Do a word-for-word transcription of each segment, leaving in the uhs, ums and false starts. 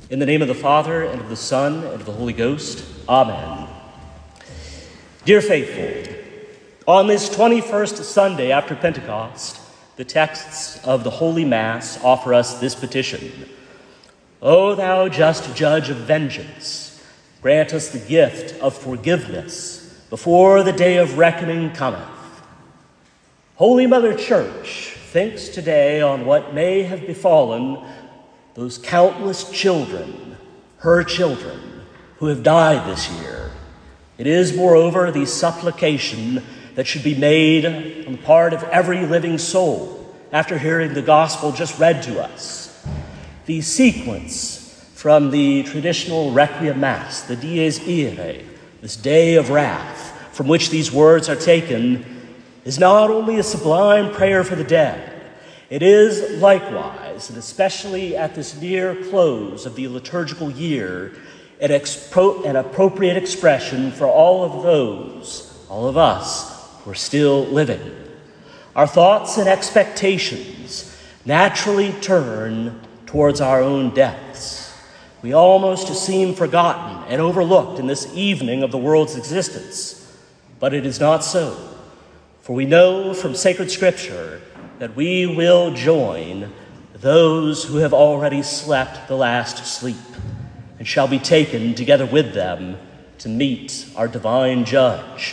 In the name of the Father, and of the Son, and of the Holy Ghost. Amen. Dear faithful, on this twenty-first Sunday after Pentecost, the texts of the Holy Mass offer us this petition. O thou just judge of vengeance, grant us the gift of forgiveness before the day of reckoning cometh. Holy Mother Church thinks today on what may have befallen those countless children, her children, who have died this year. It is, moreover, the supplication that should be made on the part of every living soul after hearing the gospel just read to us. The sequence from the traditional Requiem Mass, the Dies Irae, this day of wrath, from which these words are taken, is not only a sublime prayer for the dead, it is likewise, and especially at this near close of the liturgical year, an, expro- an appropriate expression for all of those, all of us, who are still living. Our thoughts and expectations naturally turn towards our own deaths. We almost seem forgotten and overlooked in this evening of the world's existence, but it is not so. For we know from sacred Scripture that we will join those who have already slept the last sleep and shall be taken together with them to meet our divine judge.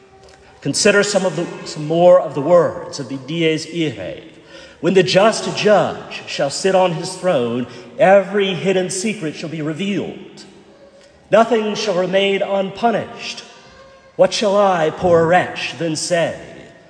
Consider some of the some more of the words of the Dies Irae. When the just judge shall sit on his throne, every hidden secret shall be revealed. Nothing shall remain unpunished. What shall I, poor wretch, then say?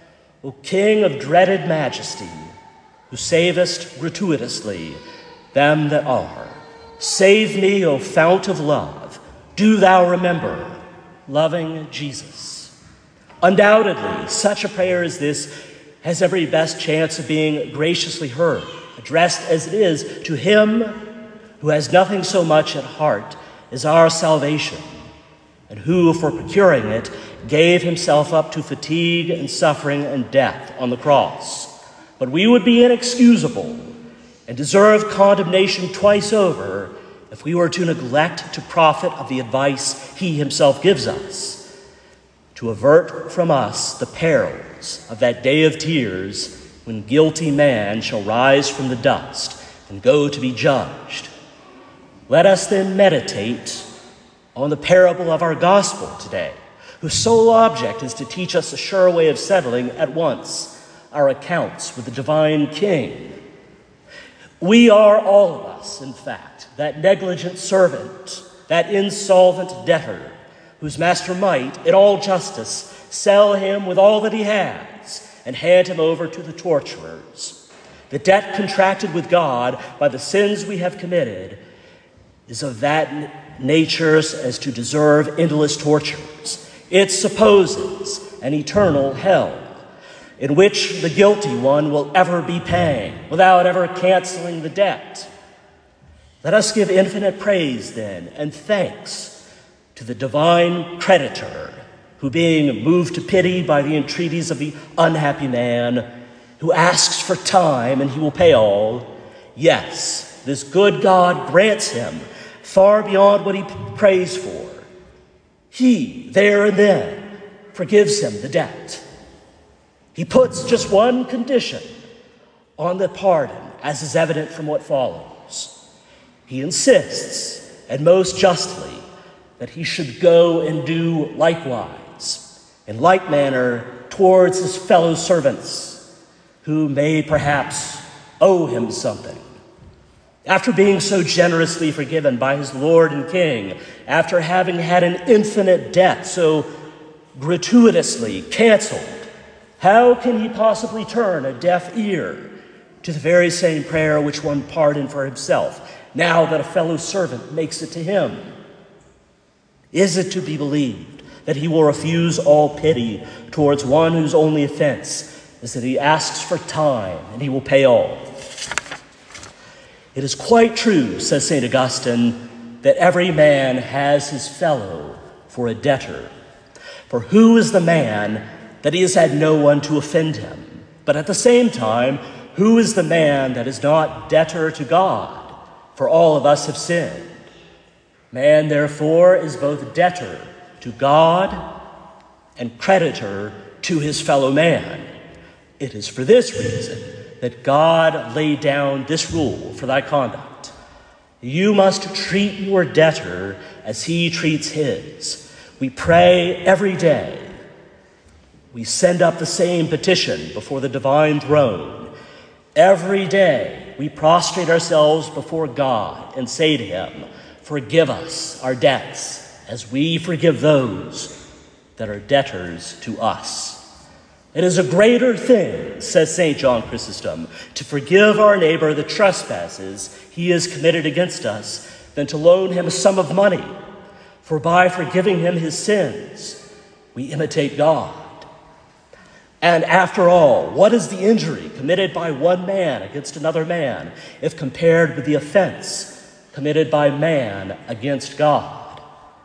O King of dreaded majesty, who savest gratuitously them that are, save me, O fount of love, do thou remember, loving Jesus. Undoubtedly, such a prayer as this has every best chance of being graciously heard, addressed as it is to him who has nothing so much at heart as our salvation, and who, for procuring it, gave himself up to fatigue and suffering and death on the cross. But we would be inexcusable and deserve condemnation twice over if we were to neglect to profit of the advice he himself gives us, to avert from us the perils of that day of tears when guilty man shall rise from the dust and go to be judged. Let us then meditate on the parable of our gospel today, whose sole object is to teach us a sure way of settling at once our accounts with the divine King. We are, all of us, in fact, that negligent servant, that insolvent debtor, whose master might, in all justice, sell him with all that he has and hand him over to the torturers. The debt contracted with God by the sins we have committed is of that nature as to deserve endless tortures. It supposes an eternal hell in which the guilty one will ever be paying without ever canceling the debt. Let us give infinite praise then and thanks to the divine creditor who, being moved to pity by the entreaties of the unhappy man who asks for time and he will pay all, yes, this good God grants him far beyond what he prays for. He, there and then, forgives him the debt. He puts just one condition on the pardon, as is evident from what follows. He insists, and most justly, that he should go and do likewise, in like manner towards his fellow servants, who may perhaps owe him something. After being so generously forgiven by his Lord and King, after having had an infinite debt so gratuitously canceled, how can he possibly turn a deaf ear to the very same prayer which won pardon for himself, now that a fellow servant makes it to him? Is it to be believed that he will refuse all pity towards one whose only offense is that he asks for time and he will pay all? It is quite true, says Saint Augustine, that every man has his fellow for a debtor. For who is the man that he has had no one to offend him? But at the same time, who is the man that is not debtor to God? for all of us have sinned. Man, therefore, is both debtor to God and creditor to his fellow man. It is for this reason that God laid down this rule for thy conduct. You must treat your debtor as he treats his. We pray every day. We send up the same petition before the divine throne. Every day we prostrate ourselves before God and say to him, forgive us our debts as we forgive those that are debtors to us. It is a greater thing, says Saint John Chrysostom, to forgive our neighbor the trespasses he has committed against us than to loan him a sum of money. For by forgiving him his sins, we imitate God. And after all, what is the injury committed by one man against another man if compared with the offense committed by man against God?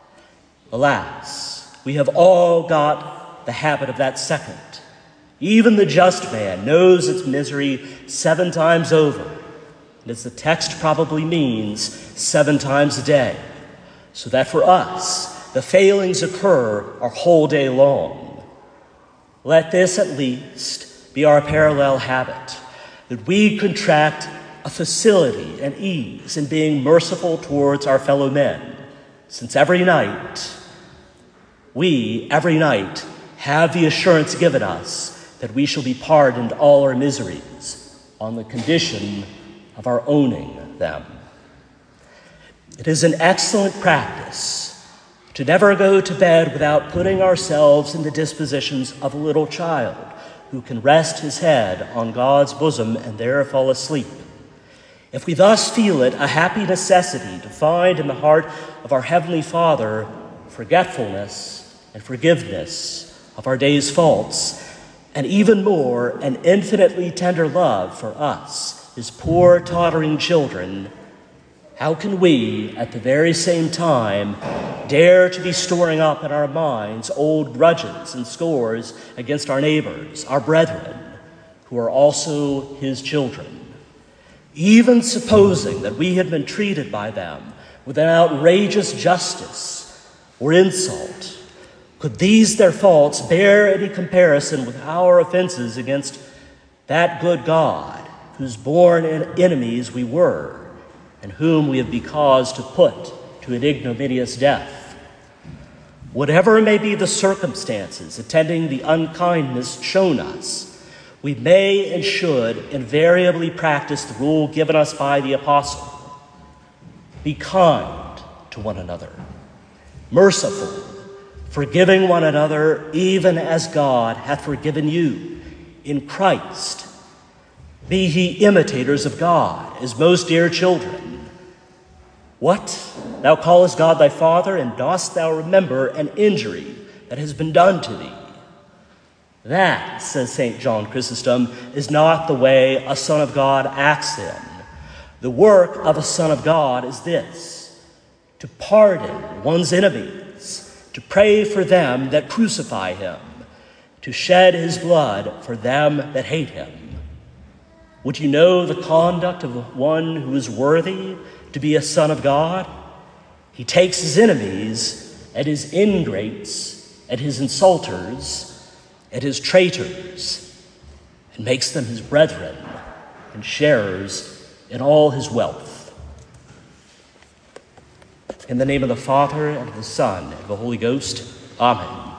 Alas, we have all got the habit of that second. Even the just man knows its misery seven times over, and as the text probably means, seven times a day, so that for us, the failings occur our whole day long. Let this at least be our parallel habit, that we contract a facility and ease in being merciful towards our fellow men, since every night, we, every night, have the assurance given us that we shall be pardoned all our miseries on the condition of our owning them. It is an excellent practice to never go to bed without putting ourselves in the dispositions of a little child who can rest his head on God's bosom and there fall asleep. If we thus feel it a happy necessity to find in the heart of our Heavenly Father forgetfulness and forgiveness of our day's faults, and even more, an infinitely tender love for us, his poor tottering children, how can we, at the very same time, dare to be storing up in our minds old grudges and scores against our neighbors, our brethren, who are also his children? Even supposing that we had been treated by them with an outrageous justice or insult, could these their faults bear any comparison with our offenses against that good God, whose born enemies we were, and whom we have been caused to put to an ignominious death? Whatever may be the circumstances attending the unkindness shown us, we may and should invariably practice the rule given us by the apostle. Be kind to one another, merciful, forgiving one another, even as God hath forgiven you in Christ. Be ye imitators of God, as most dear children. What? Thou callest God thy Father, and dost thou remember an injury that has been done to thee? That, says Saint John Chrysostom, is not the way a Son of God acts in. The work of a Son of God is this: to pardon one's enemies, to pray for them that crucify him, to shed his blood for them that hate him. Would you know the conduct of one who is worthy to be a son of God? He takes his enemies and his ingrates and his insulters and his traitors and makes them his brethren and sharers in all his wealth. In the name of the Father, and of the Son, and of the Holy Ghost, Amen.